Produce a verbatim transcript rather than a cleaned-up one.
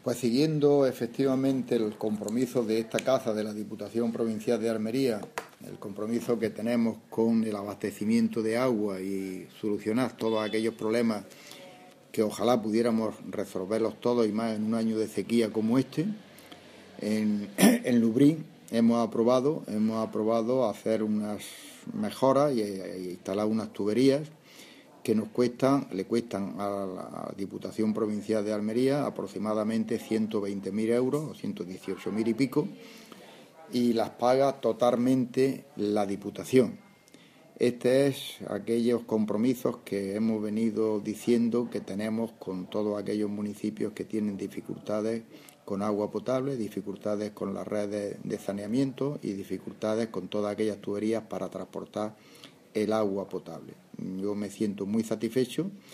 Pues siguiendo efectivamente el compromiso de esta casa de la Diputación Provincial de Almería, el compromiso que tenemos con el abastecimiento de agua y solucionar todos aquellos problemas que ojalá pudiéramos resolverlos todos y más en un año de sequía como este, en, en Lubrín hemos aprobado, hemos aprobado hacer unas mejoras y, y instalar unas tuberías que nos cuestan, le cuestan a la Diputación Provincial de Almería aproximadamente ciento veinte mil euros, o ciento dieciocho mil y pico, y las paga totalmente la Diputación. Este es aquellos compromisos que hemos venido diciendo que tenemos con todos aquellos municipios que tienen dificultades con agua potable, dificultades con las redes de saneamiento y dificultades con todas aquellas tuberías para transportar el agua potable. Yo me siento muy satisfecho